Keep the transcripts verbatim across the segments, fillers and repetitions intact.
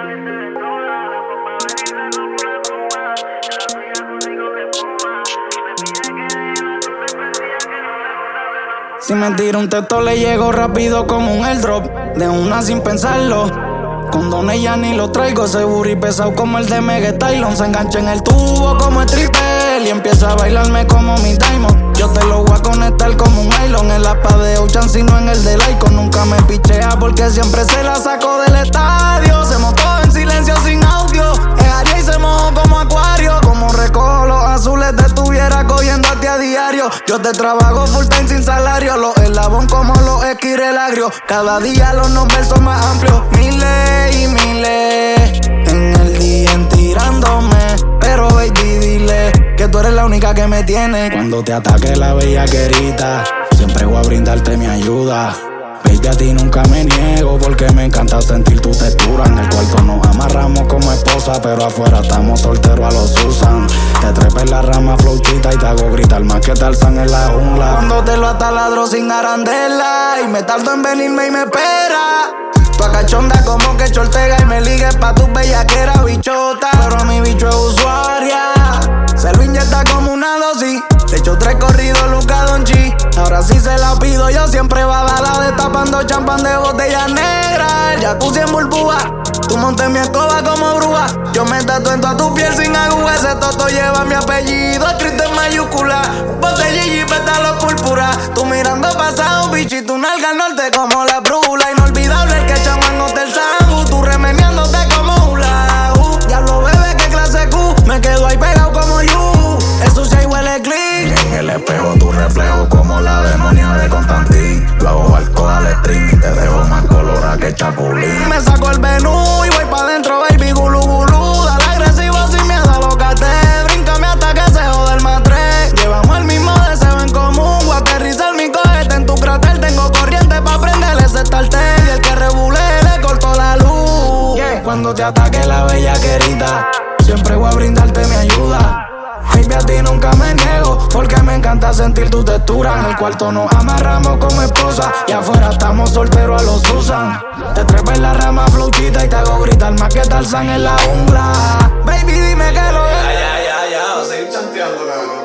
Si me tira un texto le llego rápido como un airdrop, de una sin pensarlo. Condones ya ni lo traigo, ese booty pesado como el de Mega Tylon. Se engancha en el tubo como stripper y empieza a bailarme como mi Diamond. Yo te lo voy a conectar como un nylon, en la pa' de Ocean, sino en el de Lycon. Nunca me pichea porque siempre se la saco del estadio. Se montó en silencio sin audio, es Aria y se mojó como acuario. Como recojo los azules te estuviera cogiéndote a diario. Yo te trabajo full time sin salario, los eslabón como los esquirel agrio. Cada día los nombres son más amplios, miles y miles en el día en tirándome. Pero baby dile que tú eres la única que me tiene. Cuando te ataque la bellaquerita, siempre voy a brindarte mi ayuda. Baby, a ti nunca me niego porque me encanta sentir tu textura. En el cuarto nos amarramos como esposa, pero afuera estamos solteros a los Susan. Te trepo en la rama flauchita y te hago gritar más que Tarzán en la jungla. Cuando te lo ataladro sin arandela y me tardo en venirme y me espera. Tu acachonda como que Ortega y me ligues pa' tu bellaquera bichota. Pero mi bicho es usuaria, se lo inyecta como una dosis. Le echo tres corridos Luka Doncic. Ahora sí se la pido, yo siempre va a bala destapando champán de botella negra. El jacuzzi en burbuja, tú montes mi escoba como bruja. Yo me tatué en toda tu piel sin aguja. Ese toto lleva mi apellido escrito en mayúscula. Un botellillo y pétalos púrpura. Tú mirando pasado, bichito, un alga al norte como la brújula. Inolvidable el que echamos en Hotel Sambu. Tú remeneándote como hula. Uh, diablo bebé, qué clase Q. Me quedo ahí pegado como you. Eso sí huele clean. En el espejo tu reflejo como la demonia de Constantín. Lo hago alcohol al string y te dejo más colorada que chapulín. Me saco el menú y voy pa' dentro, baby, gulu gulu. Dale agresivo sin miedo, alócate. Bríncame hasta que se joda el matres. Llevamos el mismo deseo en común. Voy a aterrizar mi cohete en tu cráter. Tengo corriente pa' prenderle ese starter. Y el que rebule le cortó la luz. Yeah. Cuando te ataque la bellaquerita, siempre voy a brindarte mi ayuda. Baby, a ti nunca me niego porque me encanta sentir tu textura. En el cuarto nos amarramos como esposa y afuera estamos solteros a los Susan. Te trepo en la rama flauchita y te hago gritar más que Tarzán en la jungla. Baby, dime que lo es. Ya, ya, ya, ya, o seguir chanteando, cabrón.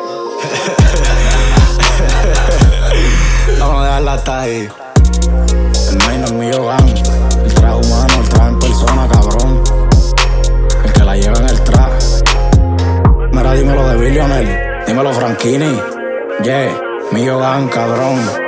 Vamos a dejarla hasta ahí. El main es mío, van. El traje humano, el traje en persona, cabrón. El que la lleva en el traje. Mira, dímelo de Billionaire, dímelo Franchini. Yeah, mío, van, cabrón.